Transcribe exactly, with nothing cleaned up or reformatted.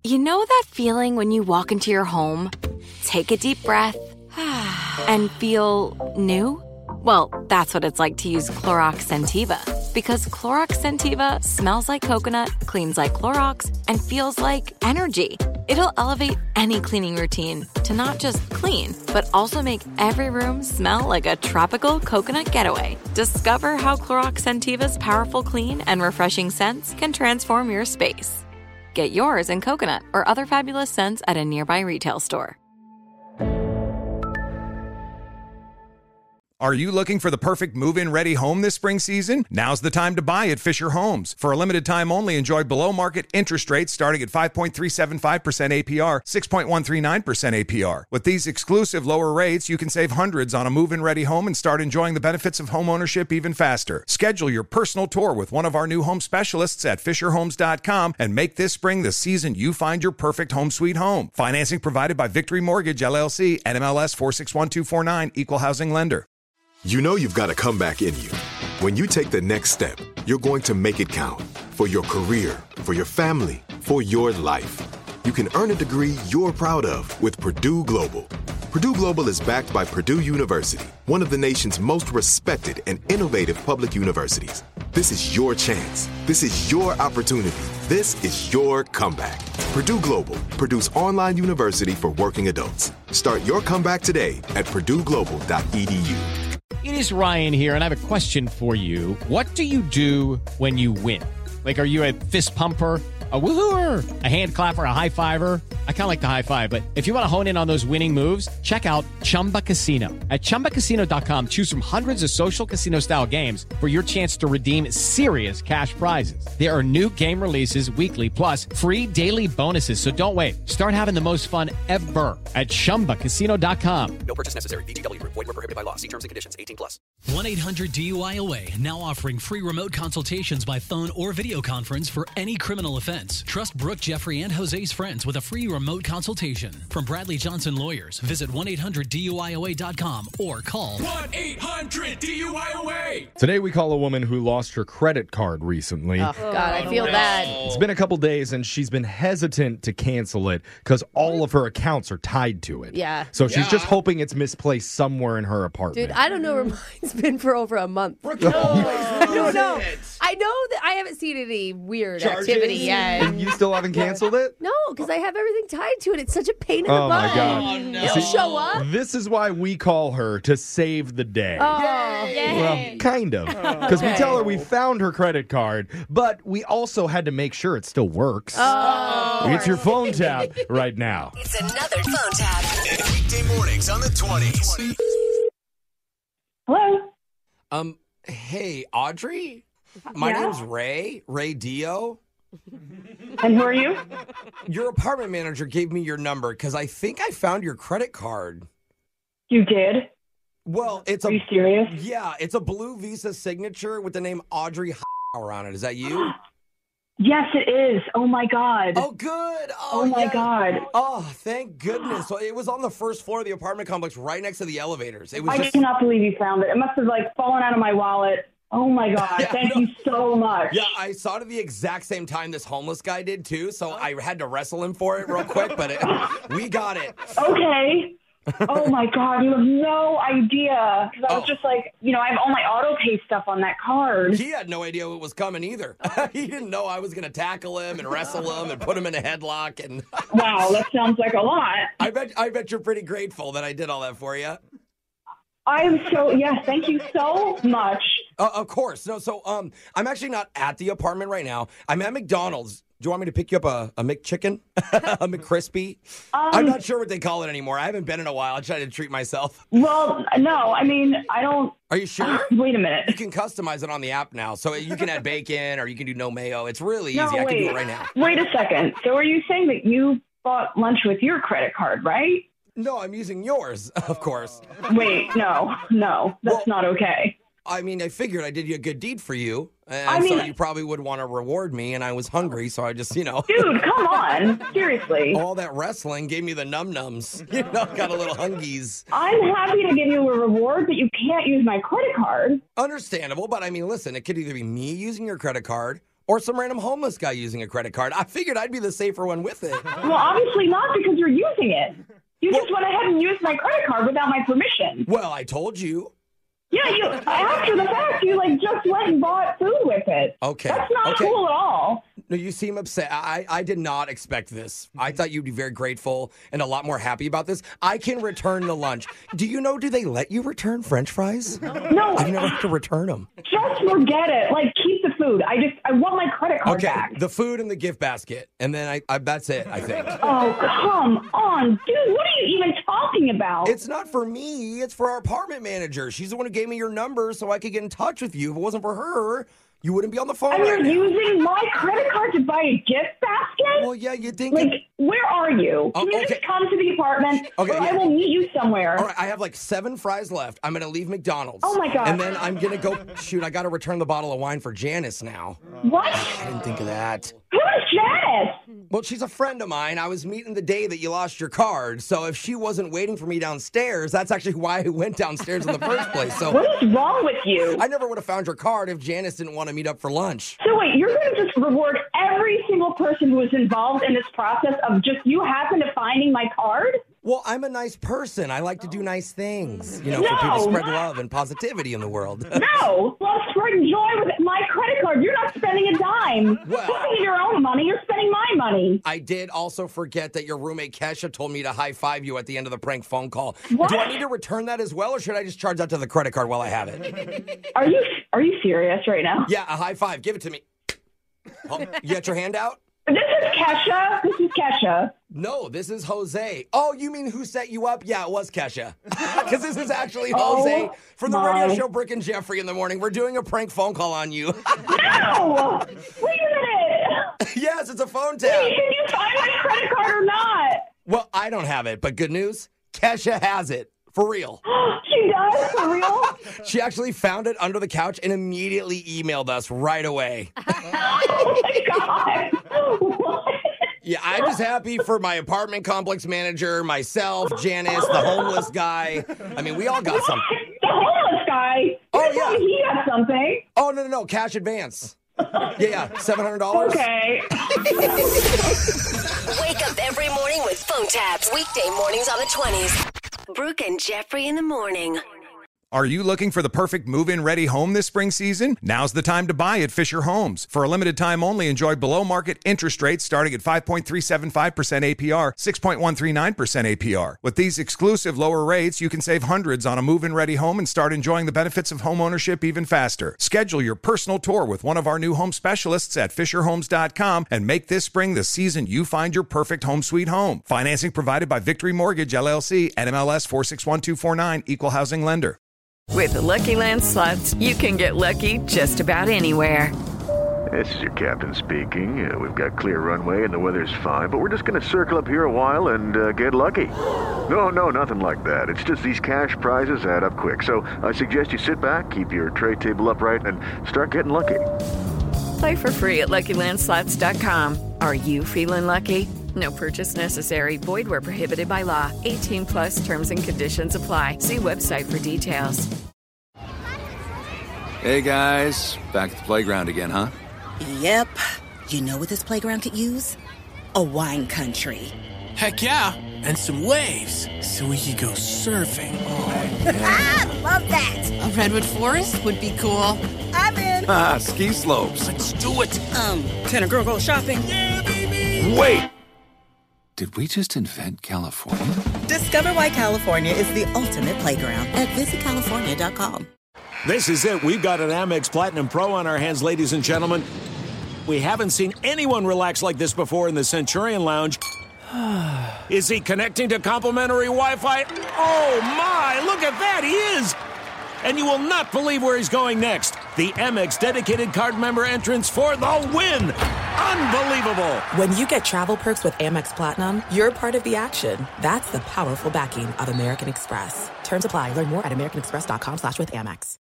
You know that feeling when you walk into your home, take a deep breath, and feel new? Well, that's what it's like to use Clorox Scentiva. Because Clorox Scentiva smells like coconut, cleans like Clorox, and feels like energy. It'll elevate any cleaning routine to not just clean, but also make every room smell like a tropical coconut getaway. Discover how Clorox Scentiva's powerful clean and refreshing scents can transform your space. Get yours in coconut or other fabulous scents at a nearby retail store. Are you looking for the perfect move-in ready home this spring season? Now's the time to buy at Fisher Homes. For a limited time only, enjoy below-market interest rates starting at five point three seven five percent A P R, six point one three nine percent A P R. With these exclusive lower rates, you can save hundreds on a move-in ready home and start enjoying the benefits of home ownership even faster. Schedule your personal tour with one of our new home specialists at fisher homes dot com and make this spring the season you find your perfect home sweet home. Financing provided by Victory Mortgage, L L C, N M L S four six one two four nine, Equal Housing Lender. You know you've got a comeback in you. When you take the next step, you're going to make it count. For your career, for your family, for your life. You can earn a degree you're proud of with Purdue Global. Purdue Global is backed by Purdue University, one of the nation's most respected and innovative public universities. This is your chance. This is your opportunity. This is your comeback. Purdue Global, Purdue's online university for working adults. Start your comeback today at purdue global dot e d u. It is Ryan here, and I have a question for you. What do you do when you win? Like, are you a fist pumper, a woo-hooer, a hand clapper, a high-fiver? I kind of like the high-five, but if you want to hone in on those winning moves, check out Chumba Casino. At chumba casino dot com, choose from hundreds of social casino-style games for your chance to redeem serious cash prizes. There are new game releases weekly, plus free daily bonuses, so don't wait. Start having the most fun ever at chumba casino dot com. No purchase necessary. V G W. Void where prohibited by law. See terms and conditions. eighteen plus. one eight hundred D U I O A now offering free remote consultations by phone or video conference for any criminal offense. Trust Brooke, Jeffrey, and Jose's friends with a free remote consultation. From Bradley Johnson Lawyers, visit one eight hundred D U I O A dot com or call one eight hundred D U I O A. Today we call a woman who lost her credit card recently. Oh, God, I feel bad. It's been a couple days and she's been hesitant to cancel it because all of her accounts are tied to it. Yeah. So she's Yeah. just hoping it's misplaced somewhere in her apartment. Dude, I don't know where mine's been for over a month. No, No, no. I know that I haven't seen any weird Charges? activity yet. And you still haven't canceled it? No, because I have everything tied to it. It's such a pain in Oh, the my butt. God. Oh, no. It'll show up. This is why we call her to save the day. Oh, Well, kind of. Because we Okay. tell her we found her credit card, but we also had to make sure it still works. Oh. It's your phone tap right now. It's another phone tap. Weekday mornings on the twenties. Hello. Um, hey, Audrey? My Yeah? name's Ray, Ray Dio. And who are you? Your apartment manager gave me your number because I think I found your credit card. You did? Well, it's Are a you serious? yeah, it's a blue Visa signature with the name Audrey on it. Is that you? Yes, it is. Oh, my God. Oh, good. Oh, Oh, my yeah. God. Oh, thank goodness. So it was on the first floor of the apartment complex, right next to the elevators. It was I just cannot believe you found it. It must have, like, fallen out of my wallet. Oh, my God. Yeah, Thank no. you so much. yeah. I saw it at the exact same time this homeless guy did too. So I had to wrestle him for it real quick, but it, we got it. Okay. Oh, my God. You have no idea. Because I was Oh. just like, you know, I have all my auto pay stuff on that card. He had no idea it was coming either. He didn't know I was going to tackle him and wrestle him and put him in a headlock. And Wow, that sounds like a lot. I bet I bet you're pretty grateful that I did all that for you. I am so, yes, thank you so much. Uh, of course. No, so um, I'm actually not at the apartment right now. I'm at McDonald's. Do you want me to pick you up a, a McChicken? A McCrispy? Um, I'm not sure what they call it anymore. I haven't been in a while. I try to treat myself. Well, no, I mean, I don't. Are you sure? Wait a You minute. can customize it on the app now. So you can add bacon or you can do no mayo. It's really No, easy. I can do wait. it right now. Wait a second. So are you saying that you bought lunch with your credit card, right? No, I'm using yours, of course. Wait, no, no, that's Well- not okay. I mean, I figured I did you a good deed for you. And I so mean- you probably would want to reward me. And I was hungry. So I just, you know. Dude, come on. Seriously. All that wrestling gave me the num-nums. You know, got a little hungies. I'm happy to give you a reward, but you can't use my credit card. Understandable, but I mean, listen, it could either be me using your credit card Or some random homeless guy using a credit card. I figured I'd be the safer one with it. Well, obviously not because you're using it. You well, just went ahead and used my credit card without my permission. Well, I told you. Yeah, you after the fact, you like just went and bought food with it. Okay. That's not okay. cool at all. No, you seem upset. I, I did not expect this. I thought you'd be very grateful and a lot more happy about this. I can return the lunch. Do you know, do they let you return French fries? No. I've never had to return them. Just forget it. Like, keep the food. I just, I want my credit card okay, back. The food in the gift basket. And then I, I that's it, I think. Oh, come on. Dude, what are you even talking about? It's not for me. It's for our apartment manager. She's the one who gave me your number so I could get in touch with you. If it wasn't for her, you wouldn't be on the phone and right you're now. using my credit card to buy a gift basket? Well, yeah, you think... Like, it... where are you? Can oh, you okay. just come to the apartment, okay, or yeah. I will meet you somewhere? All right, I have like seven fries left. I'm going to leave McDonald's. Oh, my God. And then I'm going to go... Shoot, I got to return the bottle of wine for Janice now. What? I didn't think of that. Who is Janice? Well, she's a friend of mine. I was meeting the day that you lost your card. So if she wasn't waiting for me downstairs, that's actually why I went downstairs in the first place. So what is wrong with you? I never would have found your card if Janice didn't want to meet up for lunch. So wait, you're going to just reward every single person who was involved in this process of just you happen to finding my card? Well, I'm a nice person. I like to do nice things, you know, no, for people to spread love and positivity in the world. No, let's spread joy with my credit card. You're not spending a dime. Well, spending your own money. You're spending my money. I did also forget that your roommate Kesha told me to high five you at the end of the prank phone call. What? Do I need to return that as well, or should I just charge that to the credit card while I have it? Are you Are you serious right now? Yeah, a high five. Give it to me. Oh, you got your hand out? This is Kesha. This is Kesha. No, this is Jose. Oh, you mean who set you up? Yeah, it was Kesha. Because this is actually Oh, Jose from the my. radio show Brick and Jeffrey in the morning. We're doing a prank phone call on you. No! Wait a minute. Yes, it's a phone tap. Wait, can you find my credit card or not? Well, I don't have it, but good news, Kesha has it. For real. She does? For real? She actually found it under the couch and immediately emailed us right away. Oh, my God. What? Yeah, I'm just happy for my apartment complex manager, myself, Janice, the homeless guy. I mean, we all got something. The homeless guy? Oh, You're yeah. telling me he got something. Oh, no, no, no. Cash advance. Yeah, yeah. seven hundred dollars. Okay. Wake up every morning with phone taps. Weekday mornings on the twenties. Brooke and Jeffrey in the morning. Are you looking for the perfect move-in ready home this spring season? Now's the time to buy at Fisher Homes. For a limited time only, enjoy below-market interest rates starting at five point three seven five percent A P R, six point one three nine percent A P R. With these exclusive lower rates, you can save hundreds on a move-in ready home and start enjoying the benefits of homeownership even faster. Schedule your personal tour with one of our new home specialists at fisher homes dot com and make this spring the season you find your perfect home sweet home. Financing provided by Victory Mortgage, L L C, N M L S four six one two four nine, Equal Housing Lender. With the Lucky Land Slots, you can get lucky just about anywhere. This is your captain speaking. Uh, we've got clear runway and the weather's fine, but we're just going to circle up here a while and uh, get lucky. No, no, nothing like that. It's just these cash prizes add up quick. So I suggest you sit back, keep your tray table upright, and start getting lucky. Play for free at lucky land slots dot com. Are you feeling lucky? No purchase necessary. Void where prohibited by law. eighteen plus terms and conditions apply. See website for details. Hey, guys. Back at the playground again, huh? Yep. You know what this playground could use? A wine country. Heck yeah. And some waves so we could go surfing. Oh, yeah. Ah, love that. A redwood forest would be cool. I'm in. Ah, ski slopes. Let's do it. Um, can a girl go shopping? Yeah, baby. Wait. Did we just invent California? Discover why California is the ultimate playground at visit california dot com. This is it. We've got an Amex Platinum Pro on our hands, ladies and gentlemen. We haven't seen anyone relax like this before in the Centurion Lounge. Is he connecting to complimentary Wi-Fi? Oh, my! Look at that! He is! And you will not believe where he's going next. The Amex dedicated card member entrance for the win! Unbelievable! When you get travel perks with Amex Platinum, you're part of the action. That's the powerful backing of American Express. Terms apply. Learn more at american express dot com slash with Amex.